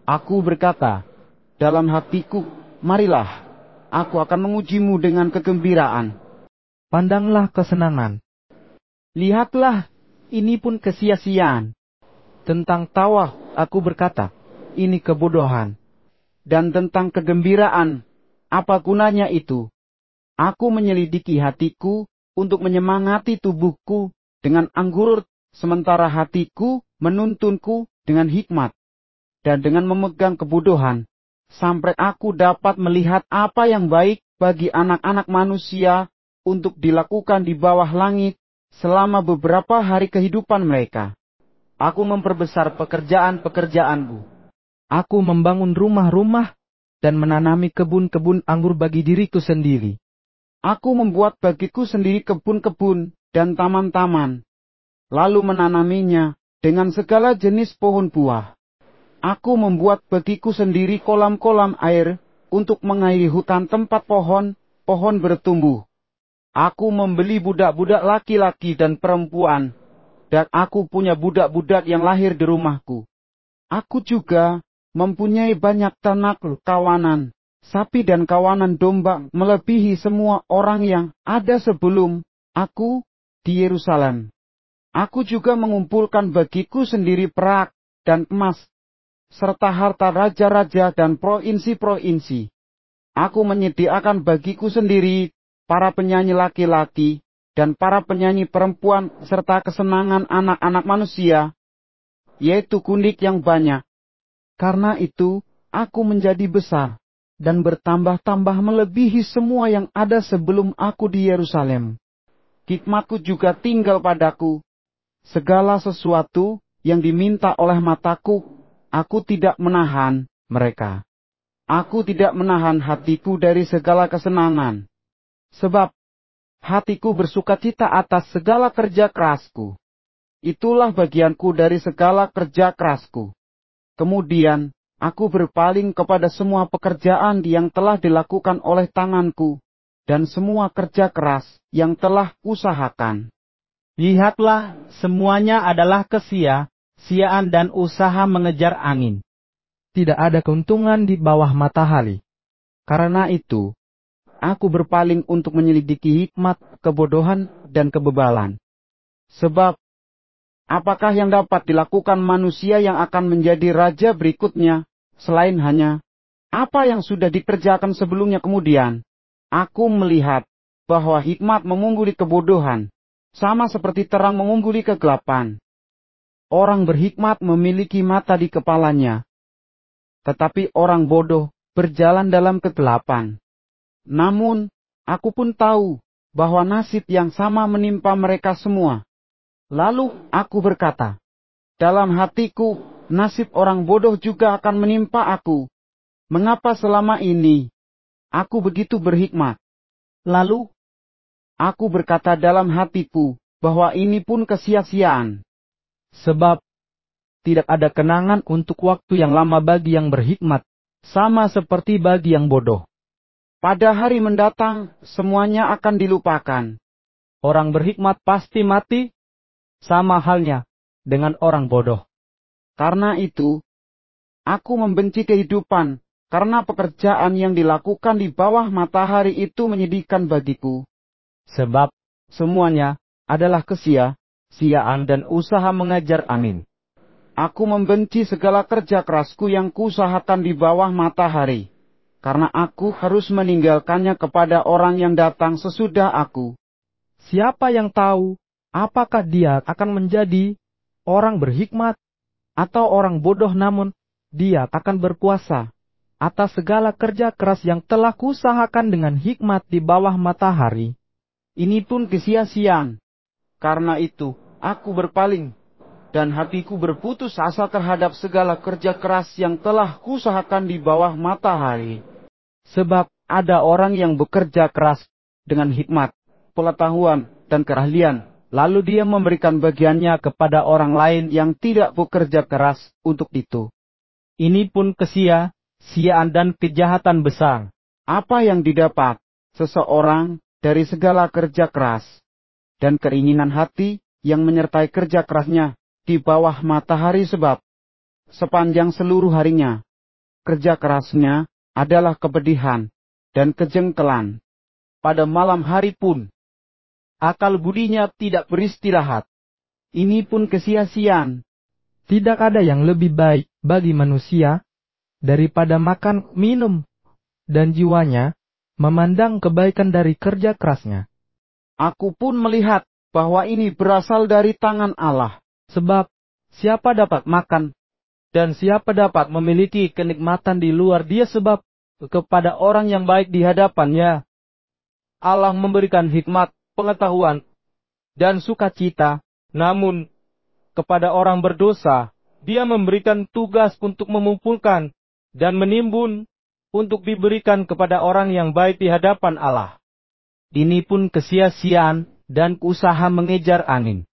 Aku berkata dalam hatiku, marilah, aku akan mengujimu dengan kegembiraan. Pandanglah kesenangan. Lihatlah, ini pun kesia-siaan. Tentang tawa, aku berkata, ini kebodohan. Dan tentang kegembiraan, apa gunanya itu? Aku menyelidiki hatiku untuk menyemangati tubuhku dengan anggur, sementara hatiku menuntunku dengan hikmat dan dengan memegang kebodohan, sampai aku dapat melihat apa yang baik bagi anak-anak manusia untuk dilakukan di bawah langit selama beberapa hari kehidupan mereka. Aku memperbesar pekerjaan-pekerjaanku. Aku membangun rumah-rumah dan menanami kebun-kebun anggur bagi diriku sendiri. Aku membuat bagiku sendiri kebun-kebun dan taman-taman, lalu menanaminya dengan segala jenis pohon buah. Aku membuat bagiku sendiri kolam-kolam air untuk mengairi hutan tempat pohon bertumbuh. Aku membeli budak-budak laki-laki dan perempuan, dan aku punya budak-budak yang lahir di rumahku. Aku juga mempunyai banyak ternak kawanan, sapi dan kawanan domba melebihi semua orang yang ada sebelum aku di Yerusalem. Aku juga mengumpulkan bagiku sendiri perak dan emas, serta harta raja-raja dan provinsi-provinsi. Aku menyediakan bagiku sendiri para penyanyi laki-laki dan para penyanyi perempuan serta kesenangan anak-anak manusia, yaitu kundik yang banyak. Karena itu, aku menjadi besar dan bertambah-tambah melebihi semua yang ada sebelum aku di Yerusalem. Hikmatku juga tinggal padaku. Segala sesuatu yang diminta oleh mataku, aku tidak menahan mereka. Aku tidak menahan hatiku dari segala kesenangan. Sebab hatiku bersukacita atas segala kerja kerasku. Itulah bagianku dari segala kerja kerasku. Kemudian, aku berpaling kepada semua pekerjaan yang telah dilakukan oleh tanganku, dan semua kerja keras yang telah usahakan. Lihatlah, semuanya adalah kesia-siaan dan usaha mengejar angin. Tidak ada keuntungan di bawah matahari. Karena itu, aku berpaling untuk menyelidiki hikmat, kebodohan, dan kebebalan. Sebab, apakah yang dapat dilakukan manusia yang akan menjadi raja berikutnya, selain hanya apa yang sudah dikerjakan sebelumnya kemudian? Aku melihat bahwa hikmat mengungguli kebodohan, sama seperti terang mengungguli kegelapan. Orang berhikmat memiliki mata di kepalanya, tetapi orang bodoh berjalan dalam kegelapan. Namun, aku pun tahu bahwa nasib yang sama menimpa mereka semua. Lalu aku berkata, dalam hatiku, nasib orang bodoh juga akan menimpa aku. Mengapa selama ini aku begitu berhikmat? Lalu aku berkata dalam hatiku bahwa ini pun kesia-siaan. Sebab tidak ada kenangan untuk waktu yang lama bagi yang berhikmat, sama seperti bagi yang bodoh. Pada hari mendatang, semuanya akan dilupakan. Orang berhikmat pasti mati, sama halnya dengan orang bodoh. Karena itu, aku membenci kehidupan, karena pekerjaan yang dilakukan di bawah matahari itu menyedihkan bagiku. Sebab semuanya adalah kesia-siaan dan usaha mengejar angin. Aku membenci segala kerja kerasku yang kuusahakan di bawah matahari, karena aku harus meninggalkannya kepada orang yang datang sesudah aku. Siapa yang tahu apakah dia akan menjadi orang berhikmat atau orang bodoh, namun dia akan berkuasa atas segala kerja keras yang telah kuusahakan dengan hikmat di bawah matahari. Ini pun kesia-siaan. Karena itu, aku berpaling, dan hatiku berputus asa terhadap segala kerja keras yang telah kuusahakan di bawah matahari. Sebab ada orang yang bekerja keras dengan hikmat, pengetahuan, dan keahlian, lalu dia memberikan bagiannya kepada orang lain yang tidak bekerja keras untuk itu. Ini pun kesia-siaan dan kejahatan besar. Apa yang didapat seseorang dari segala kerja keras dan keinginan hati yang menyertai kerja kerasnya di bawah matahari, sebab sepanjang seluruh harinya kerja kerasnya adalah kepedihan dan kejengkelan. Pada malam hari pun, akal budinya tidak beristirahat. Ini pun kesia-siaan. Tidak ada yang lebih baik bagi manusia daripada makan, minum, dan jiwanya memandang kebaikan dari kerja kerasnya. Aku pun melihat bahwa ini berasal dari tangan Allah. Sebab siapa dapat makan dan siapa dapat memiliki kenikmatan di luar Dia, sebab kepada orang yang baik di hadapannya Allah memberikan hikmat, pengetahuan, dan sukacita. Namun kepada orang berdosa Dia memberikan tugas untuk mengumpulkan dan menimbun untuk diberikan kepada orang yang baik di hadapan Allah. Ini pun kesia-siaan dan usaha mengejar angin.